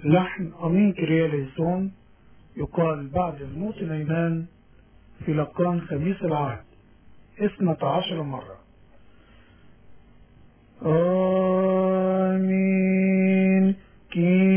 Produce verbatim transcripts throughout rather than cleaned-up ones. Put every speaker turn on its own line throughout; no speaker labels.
لحن أمين كرياليسون يقال بعد الموت نيمان في لقان خميس العهد اثنة عشر مرة. آمين كي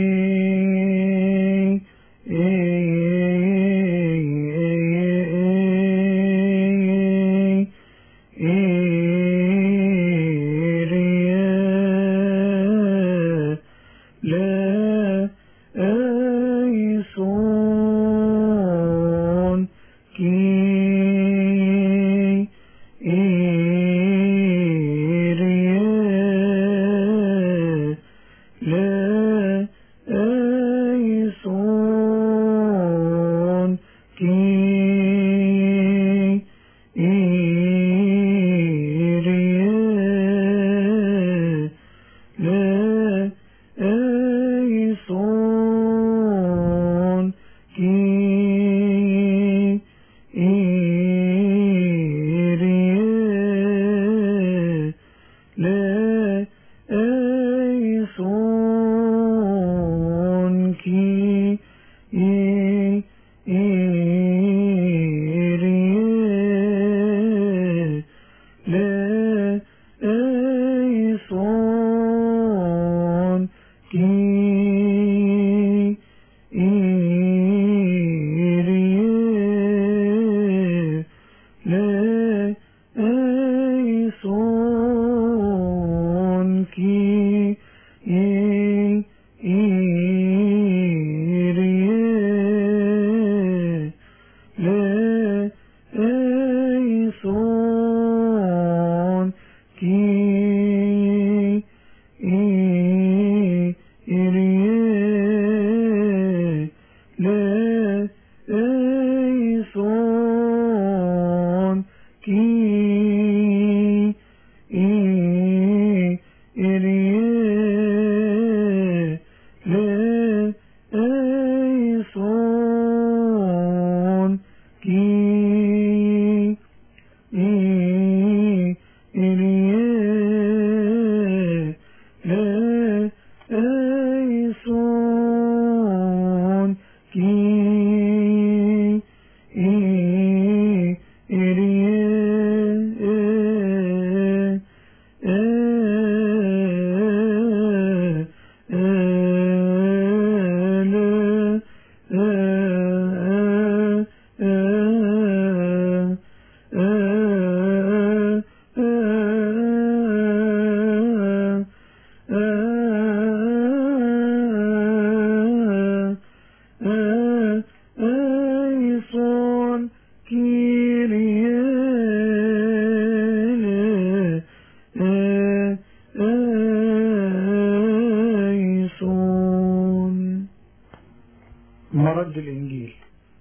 مرد الإنجيل.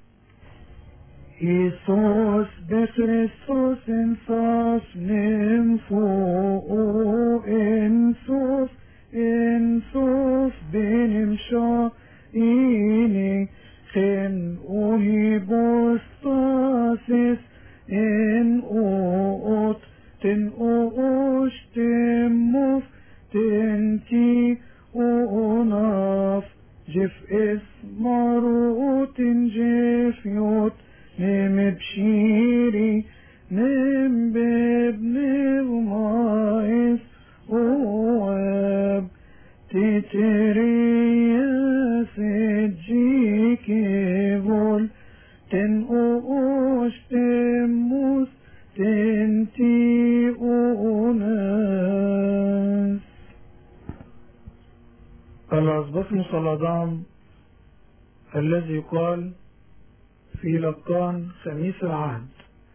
إيسوس بخريستوس انصاف نمفو انصوف انصوف بنمشا إني خن أوهي بوستاسيس إن أوت تن أوش تموف تنتي أوناف جف اسماروت جف يوت نم بشيري نم ببني ومايس واب تتريا سجيكي فول تن أوش تموس تنتي أوناس. الأسبطموس الأضام الذي يقال في لقان خميس العهد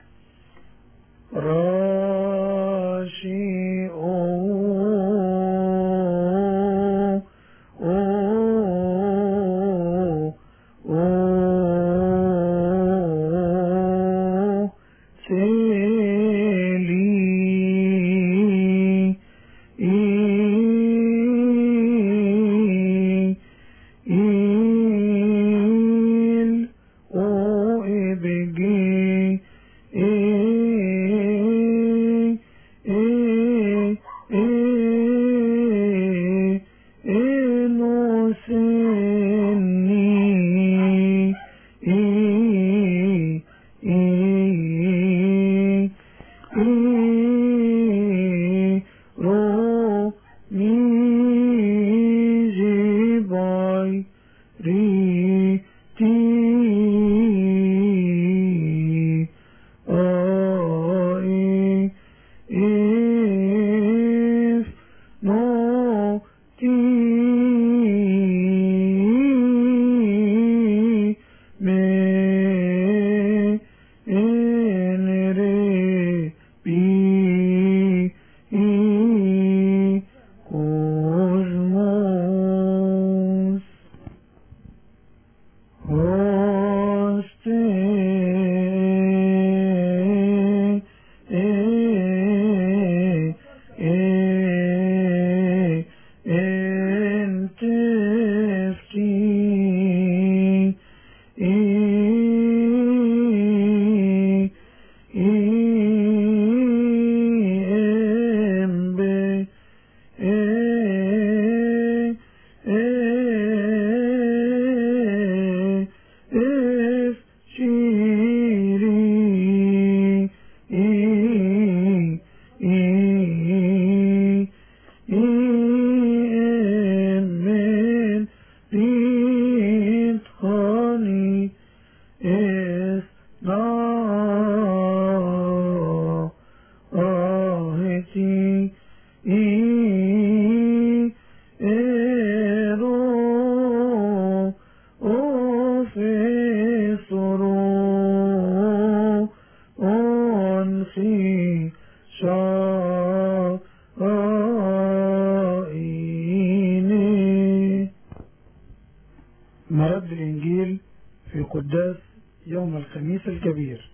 راشي أو أو أو سيلي إيل أو إبجي إيه إيه إيه مرد الإنجيل في قداس يوم الخميس الكبير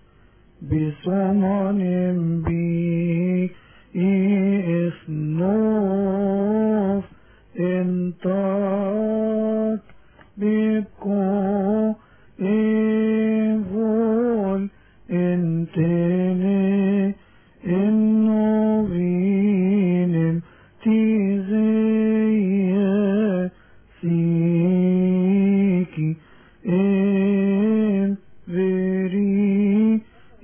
بصمان بي إسنوف انتاك بكو إيفول انتني إنو بينم تيزيه سيكي إن فري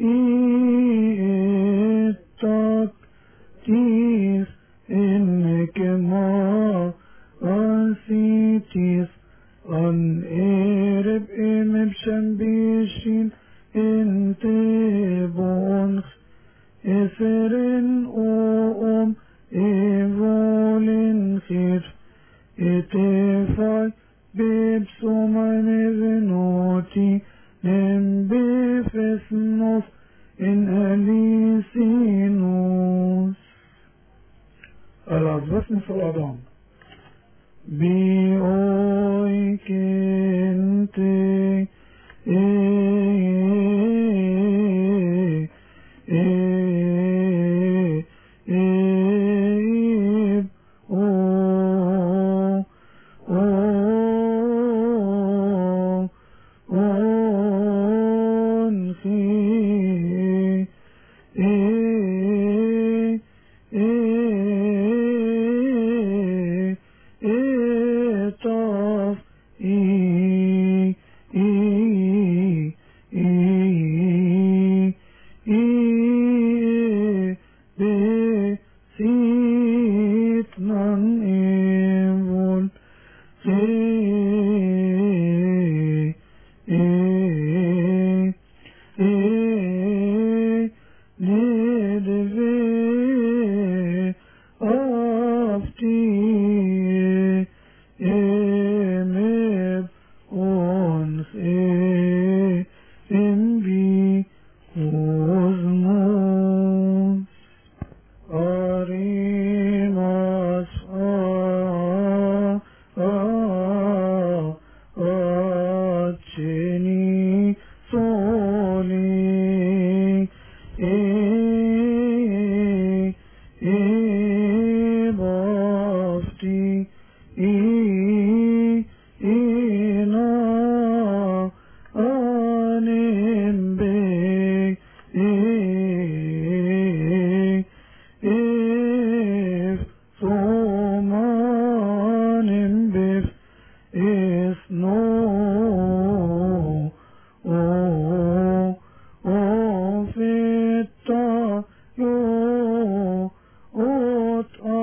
إيتاك تيس إنك ما أنسيتيس أن إيرب إمب شنبيشين إنت بونخ إسرن أوم إيفولين خير إتفاي ببسومان إذنوتي نم بفسنوس إن أليسينوس الأرض مثل الأضام بيوي كنتي إيه إيه إيه أوه أوه أنخي إيه إيه إيه طاف إيه إيه إيه إيه بسيطنا إيفول إيه إيه إيه ندفي أفتي إمب أنس إيه إمبي كوزموس أريماس آه آه الموت